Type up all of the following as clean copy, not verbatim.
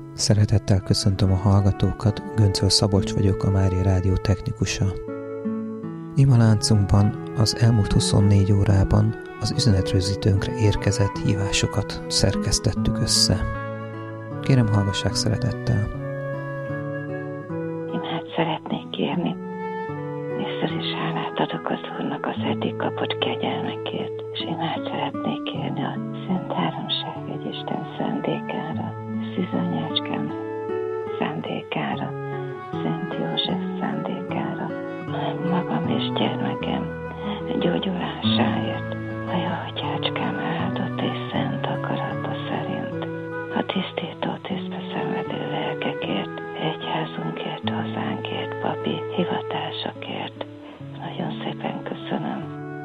Szeretettel köszöntöm a hallgatókat, Göncöl Szabolcs vagyok, a Mária Rádió technikusa. Imaláncunkban az elmúlt 24 órában az üzenetrögzítőnkre érkezett hívásokat szerkesztettük össze. Kérem, hallgassák szeretettel. Én szeretnék kérni. Vissza is hálát adok az Úrnak az eddig kapott kegyelmekért, és én szeretnék kérni a Szent Háromság egy Isten szándékára, Szűzanyácskám szándékára, Szent József szándékára, magam és gyermekem gyógyulásáért, a jó atyácskám áldott és szent akarata szerint, a tisztító tisztbe szenvedő lelkekért, egyházunkért, hazánkért, papi hivatásokért. Nagyon szépen köszönöm.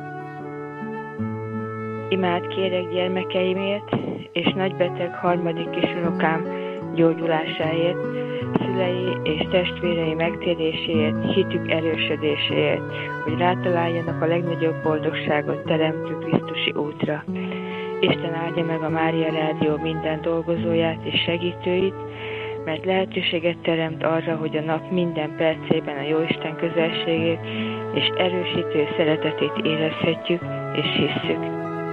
Imád kérek gyermekeimért és nagybeteg harmadik kisunokám gyógyulásáért, szülei és testvérei megtéréséért, hitük erősödéséért, hogy rátaláljanak a legnagyobb boldogságot teremtő Krisztusi útra. Isten áldja meg a Mária Rádió minden dolgozóját és segítőit, mert lehetőséget teremt arra, hogy a nap minden percében a Jóisten közelségét és erősítő szeretetét érezhetjük és hisszük.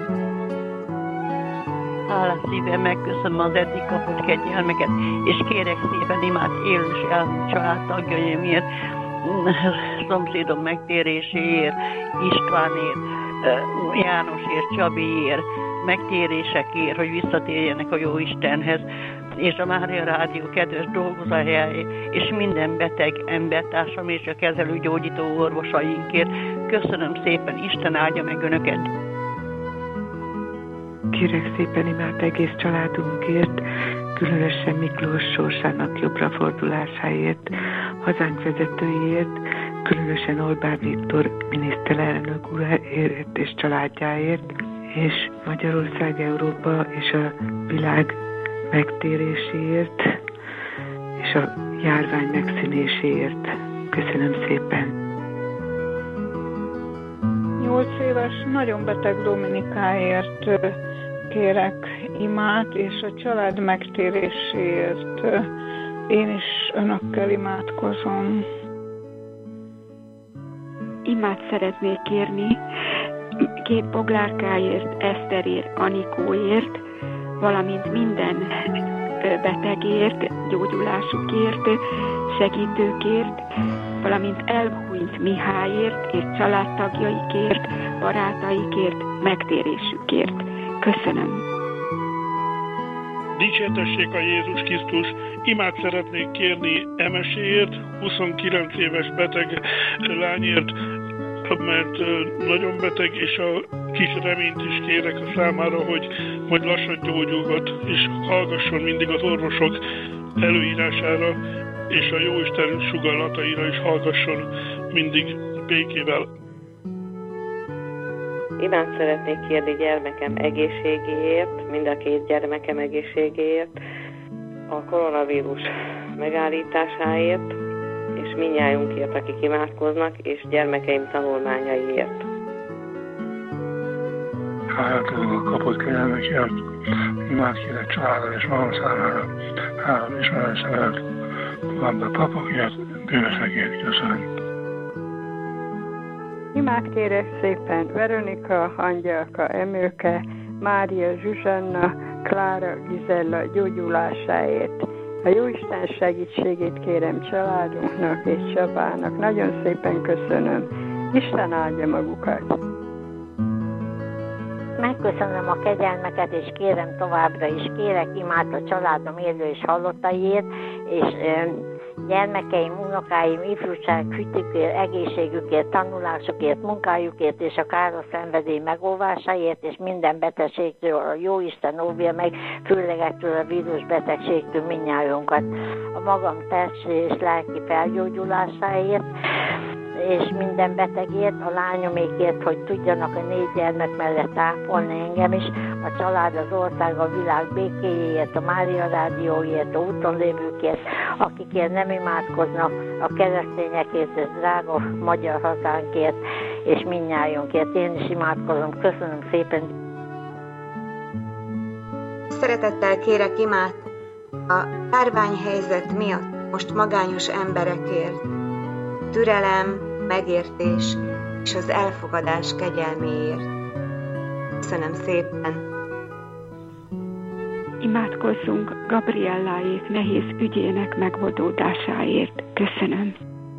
Hálás szívem megköszönöm az eddig kapott kegyelmeket, és kérek szépen imád élő és elmúlt családtagjaimért, szomszédom megtéréséért, Istvánért, Jánosért, Csabiért, megtérésekért, hogy visszatérjenek a Jóistenhez, és a Mária Rádió kedves dolgozójáért, és minden beteg embertársam és a kezelő gyógyító orvosainkért. Köszönöm szépen, Isten áldja meg Önöket! Kérek szépen imád egész családunkért, különösen Miklós sorsának jobbra fordulásáért, hazánk vezetőjéért, különösen Orbán Viktor miniszterelnök úrért és családjáért, és Magyarország, Európa és a világ megtéréséért, és a járvány megszűnéséért. Köszönöm szépen! 8 éves, nagyon beteg Dominikáért kérek imát, és a család megtéréséért én is önökkel imádkozom. Imát szeretnék kérni 2 boglárkáért, Eszterért, Anikóért, valamint minden betegért, gyógyulásukért, segítőkért, valamint elhunyt Mihályért és családtagjaikért, barátaikért, megtérésükért. Köszönöm. Dicsértessék a Jézus Krisztus! Imát szeretnék kérni Emeséért, 29 éves beteg lányért, mert nagyon beteg, és a kis reményt is kérek a számára, hogy majd lassan gyógyulhat, és hallgasson mindig az orvosok előírására, és a Jóisten sugallataira is hallgasson mindig békével. Imát szeretnék kérni gyermekem egészségéért, mind a 2 gyermekem egészségéért, a koronavírus megállításáért, és mindnyájunkért, akik imádkoznak, és gyermekeim tanulmányaiért. Hálától kapott kegyelmekért, imád kérek családom és magam számára, három ismerős szeretet, továbbá papokért, bűnösekért. Köszönöm. Imát kérek szépen Veronika, Angyalka, Emőke, Mária, Zsuzsanna, Klára, Gizella gyógyulásáért. A Jóisten segítségét kérem családunknak és Csabának. Nagyon szépen köszönöm. Isten áldja magukat. Megköszönöm a kegyelmeket, és kérem továbbra is, kérek imát a családom élő és halottaiért, és gyermekeim, unokáim, ifjúság, hitükért, egészségükért, tanulásukért, munkájukért és a káros szenvedély megóvásáért, és minden betegségtől a Jóisten óvja meg, főleg ettől a vírusbetegségtől mindnyájunkat. A magam testi és lelki felgyógyulásáért, és minden betegért, a lányomékért, hogy tudjanak a 4 gyermek mellett ápolni engem is, a család, az ország, a világ békéjéért, a Mária Rádióért, a úton lévőkért, akikért nem imádkoznak, a keresztényekért, és drága magyar hazánkért, és mindnyájunkért. Én is imádkozom. Köszönöm szépen. Szeretettel kérek imát A járványhelyzet miatt most magányos emberekért, türelem, megértés és az elfogadás kegyelméért. Köszönöm szépen! Imádkozzunk Gabrielláék nehéz ügyének megoldódásáért. Köszönöm.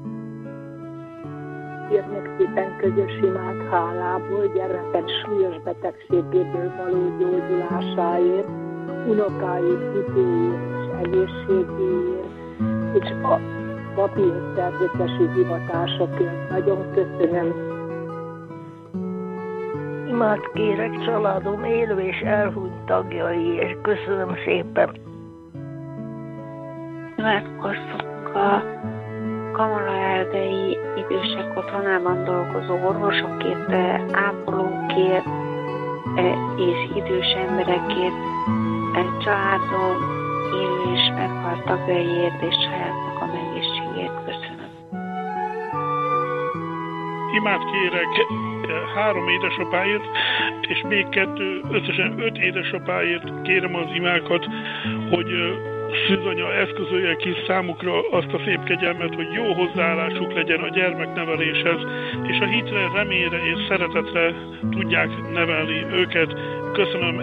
Kérnek szépen közös imát hálából, gyermekem súlyos betegségéből való gyógyulásáért, unokáért, hűtőért és egészségéért, és a papi és szerzetesi hivatásokért. Nagyon köszönöm. Imát kérek családom élő és elhunyt tagjaiért. Köszönöm szépen. Imádkozzunk a Kamaraerdei idősek otthonában dolgozó orvosokért, ápolókért és idős emberekért, családom élő és meghalt tagjaiért és saját magam egészségért. Köszönöm. Imát kérek 3 édesapáért, és még 2, összesen 5 édesapáért kérem az imákat, hogy Szűzanya eszközölje ki számukra azt a szép kegyelmet, hogy jó hozzáállásuk legyen a gyermekneveléshez, és a hitre, reményre és szeretetre tudják nevelni őket. Köszönöm.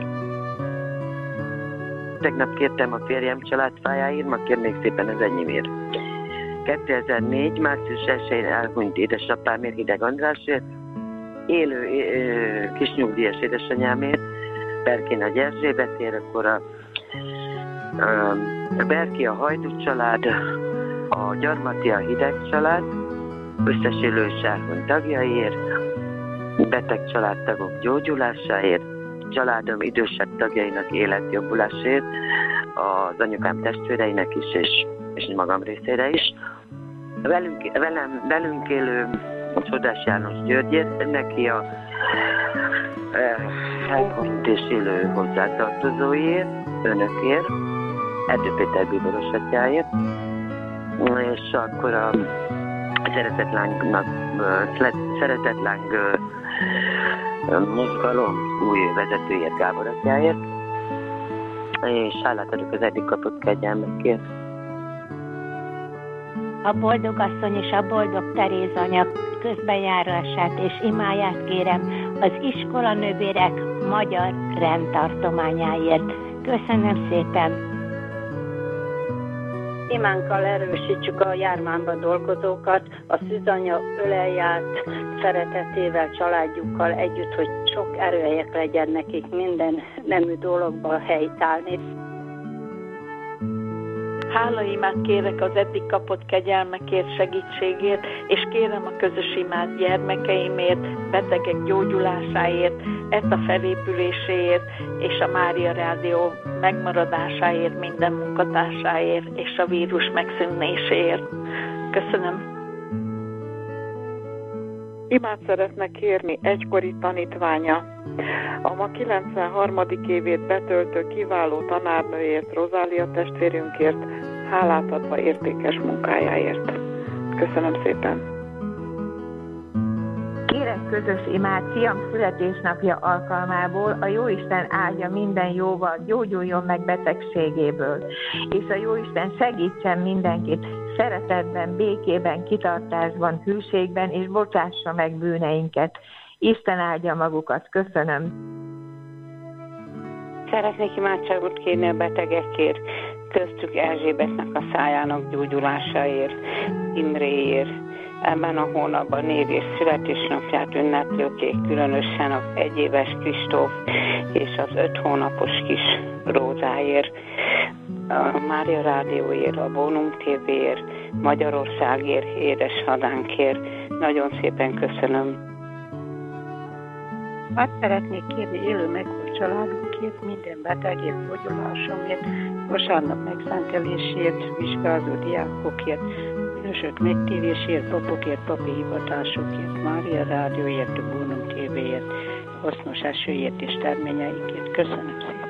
Tegnap kértem a férjem családfájáért, ma kérnék szépen az enyémért. 2004. március 1-én elhunyt édesapámért, Hideg Andrásért, élő kisnyugdíjas édesanyámért, Berki Nagy Erzsébetért, akkor a Berki a Hajdú család, a Gyarmati a Hideg család, összes élő és elhunyt tagjaiért, beteg családtagok gyógyulásáért, családom idősebb tagjainak életjobbulásért, az anyukám testvéreinek is, és magam részére is. Velünk élő Csodás János Györgyért, neki a elhunyt és élő hozzátartozóért, önökért, Erdő Péter bíboros atyáért, és akkor a Szeretetláng mozgalom új vezetőért, Gábor atyáért, és hálát adok az eddig kapott kegyelmekért. A Boldogasszony és a Boldog Teréz anya közbenjárását és imáját kérem az iskolanővérek magyar rendtartományáért. Köszönöm szépen! Imánkkal erősítsük a járványban dolgozókat, a Szűzanya ölelj át szeretetével, családjukkal együtt, hogy sok erőhelyek legyen nekik minden nemű dologban helytállni. Hálaimát kérek az eddig kapott kegyelmekért, segítségért, és kérem a közös imát gyermekeimért, betegek gyógyulásáért, ETA felépüléséért, és a Mária Rádió megmaradásáért, minden munkatársáért, és a vírus megszűnéséért. Köszönöm. Imát szeretnek kérni egykori tanítványa, a ma 93. évét betöltő kiváló tanárnőért, Rozália testvérünkért, hálát adva értékes munkájáért. Köszönöm szépen! Kérek közös imát fiam születésnapja alkalmából, a Jóisten áldja minden jóval, gyógyuljon meg betegségéből, és a Jóisten segítsen mindenkit szeretetben, békében, kitartásban, hűségben, és bocsássa meg bűneinket. Isten áldja magukat. Köszönöm. Szeretnék imádságot kérni a betegekért, köztük Erzsébetnek a szájának gyógyulásáért, Imréért. Ebben a hónapban név és születésnapját ünneplőkék, különösen az 1 éves Kristóf és az 5 hónapos kis Rózáért, a Mária Rádióért, a Bónum TV-ért, Magyarországért, édeshazánkért. Nagyon szépen köszönöm. Azt szeretnék kérni élő meghalt családokért, minden betegért, gyógyulásomért, vasárnap megszentelésért, vizsgázó diákokért, bűnösök megtérésért, papokért, papi hivatásokért, Mária Rádióért, a Bónum TV-ért, hasznos esőért és terményeikért. Köszönöm szépen!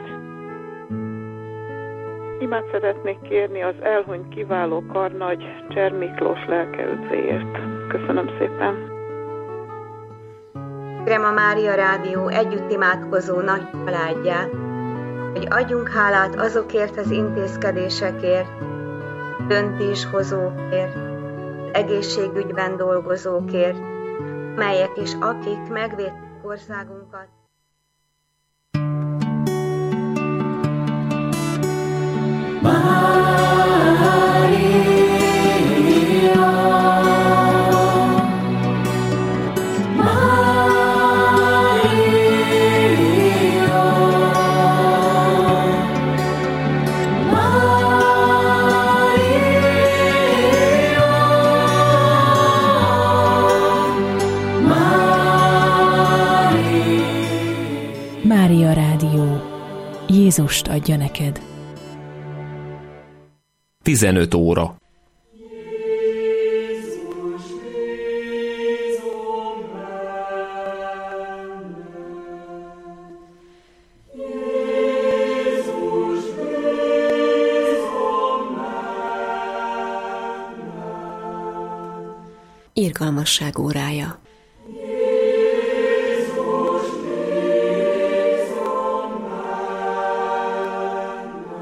Imát szeretnék kérni az elhunyt kiváló karnagy Cser Miklós lelkeüdvéért. Köszönöm szépen! Kérem a Mária Rádió együtt imádkozó nagy családját, hogy adjunk hálát azokért az intézkedésekért, döntéshozókért, egészségügyben dolgozókért, melyek és akik megvédték országunkat. Mária Rádió. Jézust adja neked. 15 óra. Irgalmasság órája.